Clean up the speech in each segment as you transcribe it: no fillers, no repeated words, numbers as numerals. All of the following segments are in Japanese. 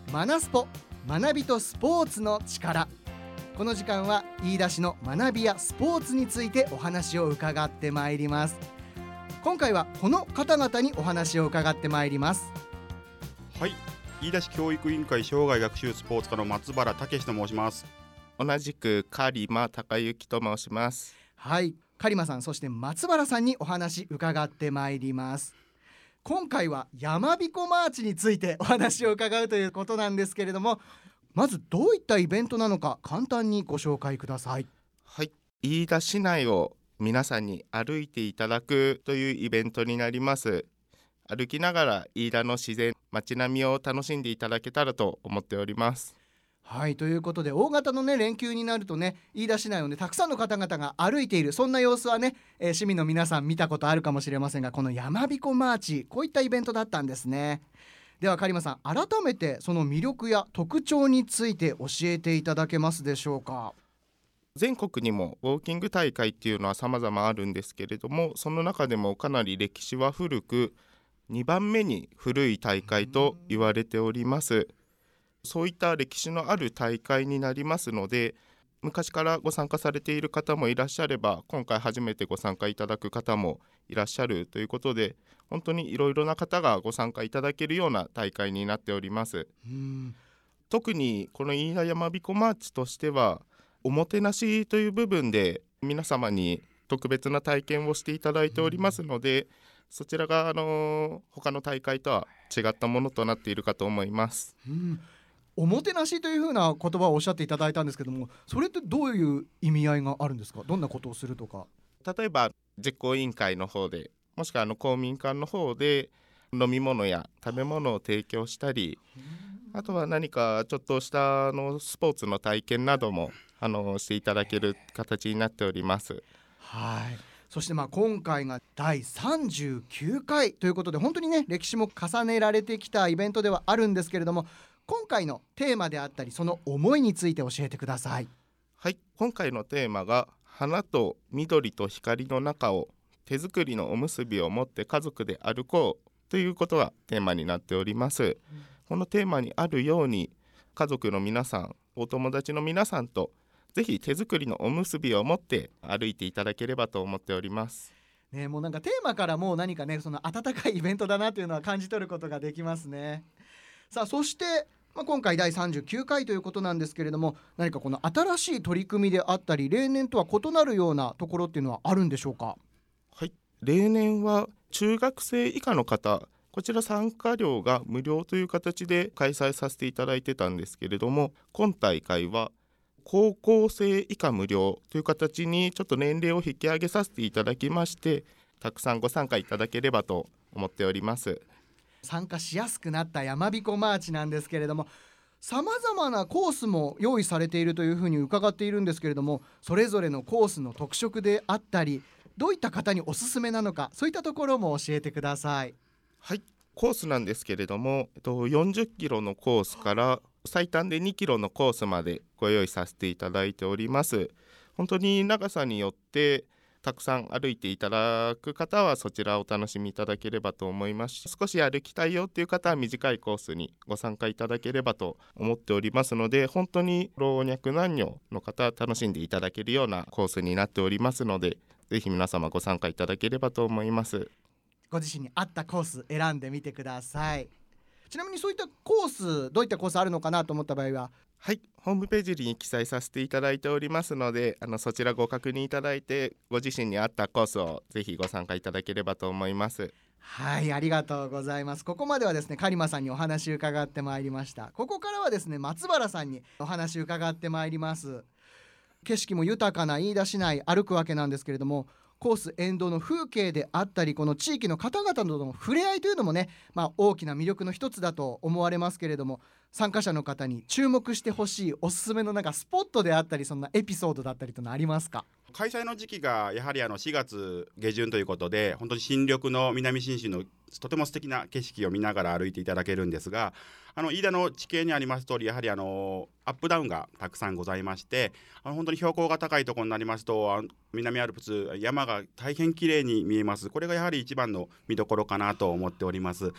マナスポ、学びとスポーツの力。この時間は飯田市の学びやスポーツについてお話を伺ってまいります。今回はこの方々にお話を伺ってまいります。 はい、飯田市教育委員会生涯学習スポーツ課の松原武と申します。 同じく狩間隆之と申します。 はい、狩間さんそして松原さんにお話伺ってまいります。今回は山彦マーチについてお話を伺うということなんですけれども、まずどういったイベントなのか簡単にご紹介ください。 はい、飯田市内を皆さんに歩いていただくというイベントになります。歩きながら飯田の自然、街並みを楽しんでいただけたらと思っております。 はい、ということで大型の連休になると飯田市内をたくさんの方々が歩いている、そんな様子は市民の皆さん見たことあるかもしれませんが、この山彦マーチ、こういったイベントだったんですね。では狩間さん、改めてその魅力や特徴について教えていただけますでしょうか。 全国にもウォーキング大会っていうのは様々あるんですけれども、その中でもかなり歴史は古く、2番目に古い大会と言われております。そういった歴史のある大会になりますので、昔からご参加されている方もいらっしゃれば、今回初めてご参加いただく方もいらっしゃるということで、本当にいろいろな方がご参加いただけるような大会になっております。特にこの飯田山彦マーチとしては、おもてなしという部分で皆様に特別な体験をしていただいておりますので、そちらが他の大会とは違ったものとなっているかと思います。 おもてなしというふうな言葉をおっしゃっていただいたんですけども、それってどういう意味合いがあるんですか。どんなことをするとか。 例えば実行委員会の方で、もしくは公民館の方で飲み物や食べ物を提供したり、あとは何かちょっとしたスポーツの体験などもしていただける形になっております。 はい、そして今回が第39回ということで、本当に歴史も重ねられてきたイベントではあるんですけれども、今回のテーマであったりその思いについて教えてください。 はい、今回のテーマが花と緑と光の中を手作りのおむすびを持って家族で歩こうということがテーマになっております。このテーマにあるように、家族の皆さん、お友達の皆さんとぜひ手作りのおむすびを持って歩いていただければと思っております。 もうテーマからもう何かその温かいイベントだなというのは感じ取ることができますね。さあ、そして今回第39回ということなんですけれども、何かこの新しい取り組みであったり、例年とは異なるようなところっていうのはあるんでしょうか。 はい、例年は中学生以下の方、こちら参加料が無料という形で開催させていただいてたんですけれども、今大会は高校生以下無料という形にちょっと年齢を引き上げさせていただきまして、たくさんご参加いただければと思っております。 参加しやすくなった山彦マーチなんですけれども、さまざまなコースも用意されているというふうに伺っているんですけれども、それぞれのコースの特色であったり、どういった方におすすめなのか、そういったところも教えてください。 はい、コースなんですけれども、40キロのコースから最短で2キロのコースまでご用意させていただいております。本当に長さによってたくさん歩いていただく方はそちらをお楽しみいただければと思いますし、少し歩きたいよっていう方は短いコースにご参加いただければと思っておりますので、本当に老若男女の方は楽しんでいただけるようなコースになっておりますので、ぜひ皆様ご参加いただければと思います。 ご自身に合ったコース選んでみてください。ちなみにそういったコース、どういったコースあるのかなと思った場合は、 はい、ホームページに記載させていただいておりますので、そちらご確認いただいて、ご自身に合ったコースをぜひご参加いただければと思います。 はい、ありがとうございます。ここまでは狩間さんにお話伺ってまいりました。ここからは松原さんにお話伺ってまいります。景色も豊かな飯田市内歩くわけなんですけれども、コース沿道の風景であったり、この地域の方々との触れ合いというのも大きな魅力の一つだと思われますけれども、参加者の方に注目してほしいおすすめのスポットであったり、そんなエピソードだったりというのはありますか。 開催の時期がやはり4月下旬ということで、本当に新緑の南信州のとても素敵な景色を見ながら歩いていただけるんですが、飯田の地形にあります通り、やはりアップダウンがたくさんございまして、本当に標高が高いところになりますと、南アルプス山が大変綺麗に見えます。これがやはり一番の見どころかなと思っております。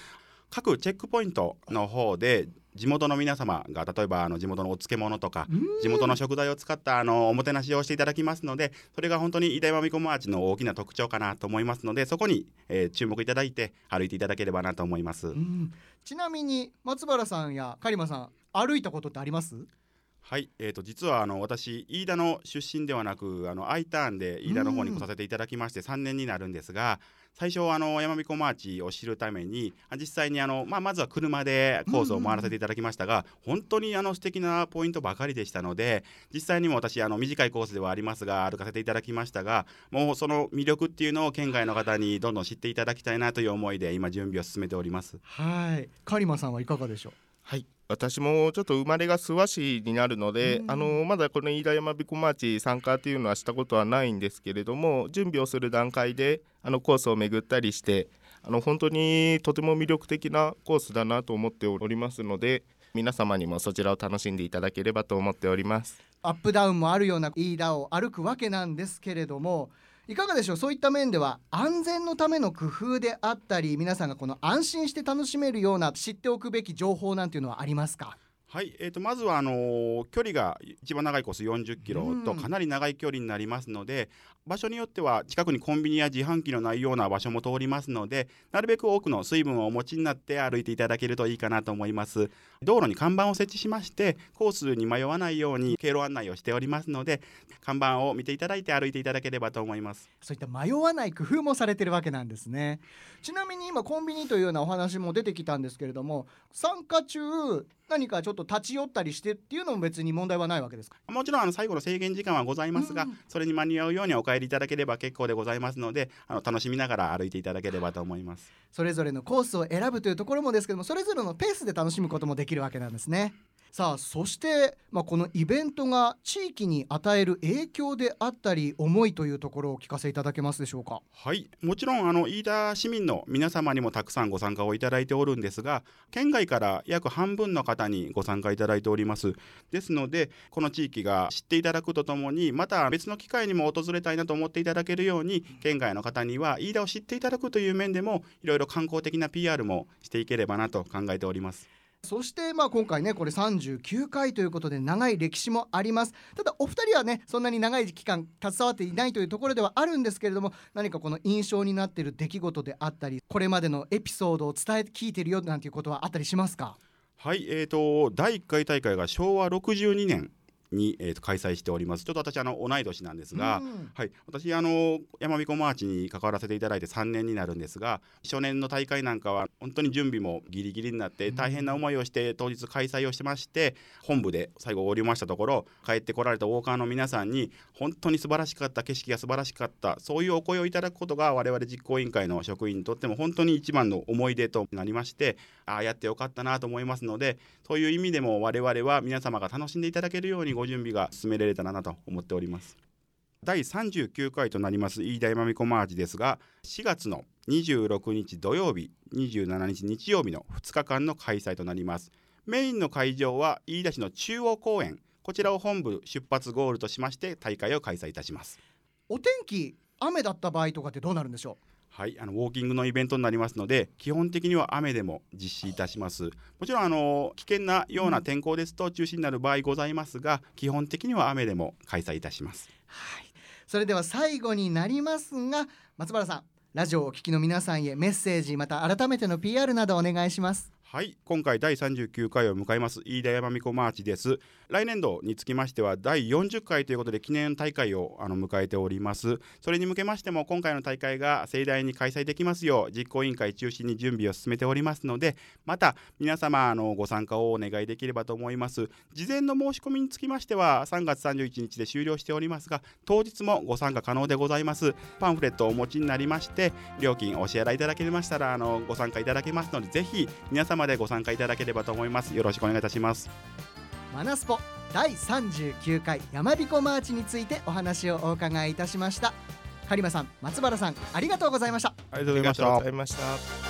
各チェックポイントの方で地元の皆様が例えば地元のお漬物とか地元の食材を使ったおもてなしをしていただきますので、それが本当に飯田山彦マーチの大きな特徴かなと思いますので、そこに、注目いただいて歩いていただければなと思います。 ちなみに松原さんや狩間さん歩いたことってあります？ はい、実は私飯田の出身ではなくIターンで飯田の方に来させていただきまして3年になるんですが、最初山彦マーチを知るために実際にまずは車でコースを回らせていただきましたが、本当に素敵なポイントばかりでしたので、実際にも私短いコースではありますが歩かせていただきましたが、もうその魅力っていうのを県外の方にどんどん知っていただきたいなという思いで今準備を進めております。 はい、狩間さんはいかがでしょう？ はい、私もちょっと生まれが諏訪市になるので、まだこの飯田山彦マーチ参加というのはしたことはないんですけれども、準備をする段階でコースを巡ったりして本当にとても魅力的なコースだなと思っておりますので、皆様にもそちらを楽しんでいただければと思っております。 アップダウンもあるような飯田を歩くわけなんですけれども、いかがでしょう？そういった面では安全のための工夫であったり、皆さんがこの安心して楽しめるような知っておくべき情報なんていうのはありますか？ はい、まずは距離が一番長いコース40キロとかなり長い距離になりますので、場所によっては近くにコンビニや自販機のないような場所も通りますので、なるべく多くの水分をお持ちになって歩いていただけるといいかなと思います。道路に看板を設置しまして、コースに迷わないように経路案内をしておりますので、看板を見ていただいて歩いていただければと思います。 そういった迷わない工夫もされてるわけなんですね。ちなみに今コンビニというようなお話も出てきたんですけれども、参加中何かちょっと立ち寄ったりしてっていうのも別に問題はないわけですか？ もちろん最後の制限時間はございますが、それに間に合うようにお帰りいただければ結構でございますので、楽しみながら歩いていただければと思います。 それぞれのコースを選ぶというところもですけども、それぞれのペースで楽しむこともできるわけなんですね。さあそして、このイベントが地域に与える影響であったり思いというところをお聞かせいただけますでしょうか？ はい、もちろん飯田市民の皆様にもたくさんご参加をいただいておるんですが、県外から約半分の方にご参加いただいております。ですのでこの地域が知っていただくとともに、また別の機会にも訪れたいなと思っていただけるように、県外の方には飯田を知っていただくという面でもいろいろ観光的な PR もしていければなと考えております。 そして今回ねこれ39回ということで長い歴史もあります。ただお二人はねそんなに長い期間携わっていないというところではあるんですけれども、何かこの印象になっている出来事であったり、これまでのエピソードを聞いているよなんていうことはあったりしますか？ はい、第1回大会が昭和62年に、開催しております。ちょっと私同い年なんですが、はい、私山彦マーチに関わらせていただいて3年になるんですが、初年の大会なんかは本当に準備もギリギリになって大変な思いをして当日開催をしてまして、本部で最後終わりましたところ、帰ってこられたウォーカーの皆さんに本当に素晴らしかった、景色が素晴らしかった、そういうお声をいただくことが我々実行委員会の職員にとっても本当に一番の思い出となりまして、やってよかったなと思いますので、そういう意味でも我々は皆様が楽しんでいただけるようにご準備が進められたらなと思っております。第39回となります飯田山彦マーチですが、4月の26日土曜日、27日日曜日の2日間の開催となります。メインの会場は飯田市の中央公園、こちらを本部出発ゴールとしまして大会を開催いたします。 お天気雨だった場合とかってどうなるんでしょう？ はい、ウォーキングのイベントになりますので、基本的には雨でも実施いたします。もちろん危険なような天候ですと中止になる場合ございますが、基本的には雨でも開催いたします。 はい、それでは最後になりますが、松原さん、ラジオをお聞きの皆さんへメッセージ、また改めての PR などお願いします。 はい、今回第39回を迎えます飯田山彦マーチです。来年度につきましては第40回ということで記念大会を迎えております。それに向けましても今回の大会が盛大に開催できますよう実行委員会中心に準備を進めておりますので、また皆様ご参加をお願いできればと思います。事前の申し込みにつきましては3月31日で終了しておりますが、当日もご参加可能でございます。パンフレットをお持ちになりまして料金お支払いいただけましたらご参加いただけますので、ぜひ皆様でご参加いただければと思います。よろしくお願いいたします。 マナスポ第39回山彦マーチについてお話をお伺いいたしました。狩間さん、松原さん、ありがとうございました。 ありがとうございました。